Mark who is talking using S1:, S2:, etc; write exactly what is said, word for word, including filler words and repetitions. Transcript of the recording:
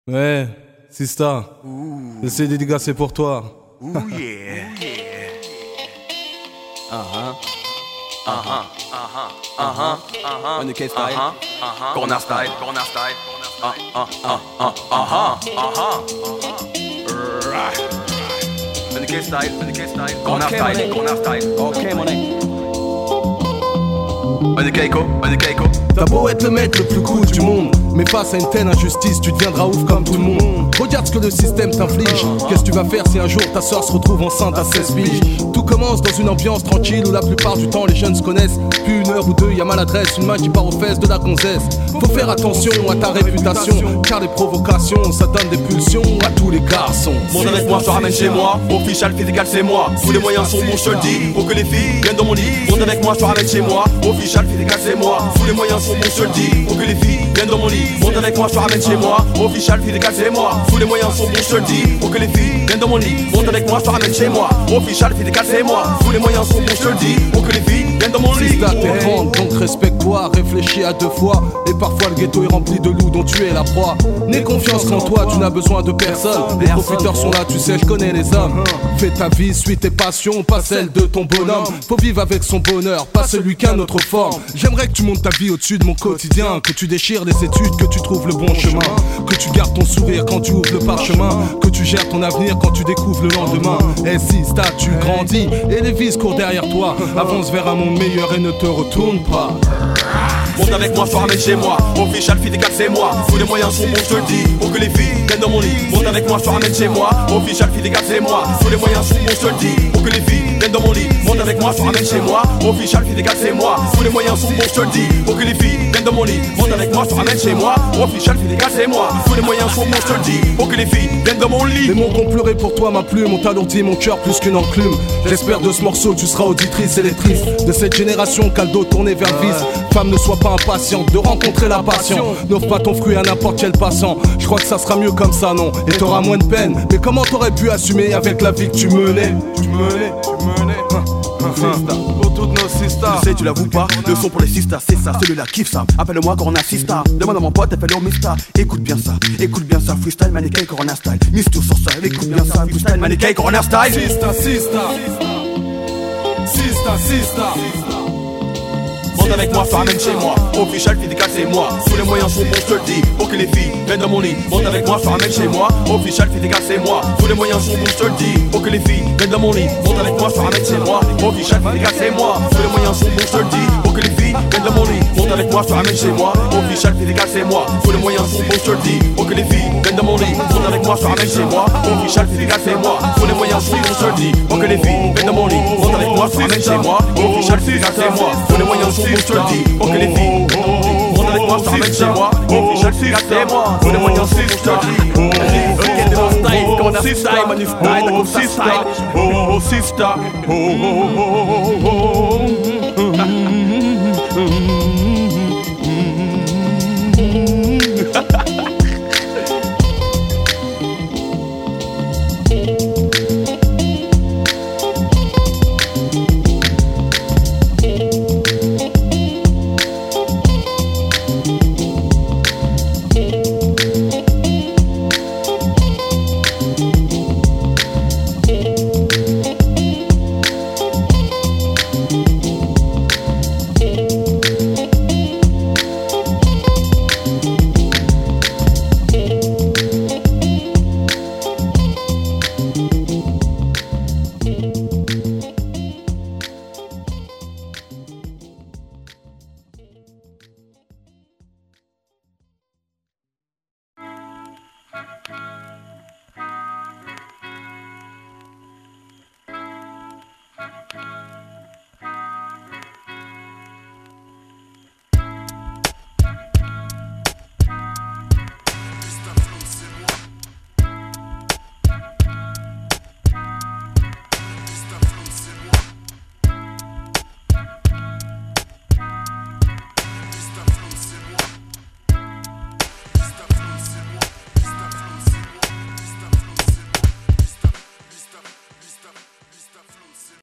S1: Ouais, Sista. C'est dédicacé pour toi.
S2: Ooh yeah. Uh-huh. Uh-huh. Uh-huh. Uh-huh. Uh-huh. On the K style. Uh-huh. Uh-huh. Corner style. Corner style. Uh-huh. Uh-huh. Uh-huh. Uh-huh. Right. On the K style. On the K style. Corner style. Corner style. Okay, money. On the Keiko. On the Keiko.
S1: T'as beau être le mec le plus cool du monde, mais face à une telle injustice, tu deviendras ouf comme tout le monde. Regarde ce que le système t'inflige. Qu'est-ce que tu vas faire si un jour ta soeur se retrouve enceinte à seize piges? Tout commence dans une ambiance tranquille où la plupart du temps les jeunes se connaissent. Puis une heure ou deux, y'a maladresse, une main qui part aux fesses de la gonzesse. Faut faire attention à ta réputation, car les provocations, ça donne des pulsions à tous les garçons.
S2: Monte avec moi, je te ramène chez moi. Official, physical, c'est moi. Tous les moyens sont bons, je te le dis. Pour que les filles viennent dans mon lit. Monte avec moi, je te ramène chez moi. Official, physical, c'est moi. Tous les moyens sont bons, je te le dis. Pour que les filles viennent dans mon lit. Monte avec moi, je te ramène chez moi. Official, physical, c'est moi. Tous les moyens sont bons, je te le dis. Pour que les filles viennent dans mon lit. Monte avec moi, je te ramène chez moi. Official, physical, c'est moi. Tous les moyens sont bons, je te le dis. Pour que les filles viennent dans mon lit.
S1: Sista, t'es grande, donc respecte-toi, réfléchis à deux fois. Et parfois le ghetto est rempli de loups dont tu es la proie. N'aie confiance qu'en toi, tu n'as besoin de personne. Les profiteurs sont là, tu sais, je connais les hommes. Fais ta vie, suis tes passions, pas celle de ton bonhomme. Faut vivre avec son bonheur, pas celui qu'un autre forme. J'aimerais que tu montes ta vie au-dessus de mon quotidien, que tu déchires les études, que tu trouves le bon chemin, que tu gardes ton sourire quand tu ouvres le parchemin, que tu gères ton avenir quand tu découvres le lendemain. Et si Sista, tu grandis et les vices courent derrière toi, avance vers un monde meilleur et ne te retourne pas.
S2: Monte avec moi, je te ramène chez moi. Official, physical, c'est moi. Tous les moyens sont bons, je te le dis. Pour que les filles viennent dans mon lit. Monte avec moi, je te ramène chez moi. Official, physical, c'est moi. Tous les moyens sont bons, je te le dis. Pour que les filles viennent dans mon lit. Monte avec moi, je te ramène chez moi. Official, physical, c'est moi. Tous les moyens sont bons, je te le dis. Pour que les filles viennent dans mon lit. Monte avec moi, je te ramène chez moi. Official, physical, c'est moi. Tous les moyens sont bons, je te le dis. Pour que les filles viennent dans mon lit.
S1: Les mots qu'on pleurait pour toi, ma plume, ont alourdi mon cœur plus qu'une enclume. J'espère de ce morceau, tu seras auditrice et lectrice de cette génération qu'a le dos tourné vers le vice. Femme, ne sois pas impatiente de rencontrer la passion. N'offre pas ton fruit à n'importe quel passant. Je crois que ça sera mieux comme ça, non? Et t'auras moins de peine. Mais comment t'aurais pu assumer avec la vie que tu menais? Tu menais, tu menais. Sista, pour toutes nos sistas.
S2: Tu sais, tu l'avoues pas, le son pour les sistas, c'est ça, celui-là kiffe ça. Appelle-moi Corona Sista, demande à mon pote, appelle-le Mista. Écoute bien ça, écoute bien ça, freestyle, mannequin, Corona style. Mise tout sur ça, écoute bien ça, freestyle, mannequin, Corona style.
S1: Sista, Sista, Sista, Sista.
S2: Monte avec moi, je te ramène chez moi. Official, physical, c'est moi. Tous les moyens sont bons, je te le dis. Pour que les filles viennent dans mon lit. Monte avec moi, je te ramène chez moi. Official, physical, c'est moi. Tous les moyens sont bons, je te le dis. Pour que les filles viennent dans mon lit. Monte avec moi, je te ramène chez moi. Official, physical, c'est moi. Tous les moyens sont bons, je te le dis. Pour que les filles viennent dans mon lit. Monte avec moi, je te ramène chez moi. Official, physical, c'est moi. Tous les moyens sont bons, je te le dis. Pour que les filles viennent dans mon lit. Monte avec moi, je te ramène chez moi. Official, physical, c'est moi. Tous les moyens sont bons, je te le dis. Pour que les filles viennent dans mon lit. Monte avec moi, je te ramène chez moi. Official, physical, c'est moi. Tous les moyens sont bons, je te le dis. Pour que les filles monte avec moi, je te ramène chez moi. Official, physical, c'est moi. Tous les moyens sont bons, je te le dis. Ok, t'es dans style, Corona style, manu style, t'as comme ça style.
S1: Oh, Sista, oh, oh, oh, oh, oh.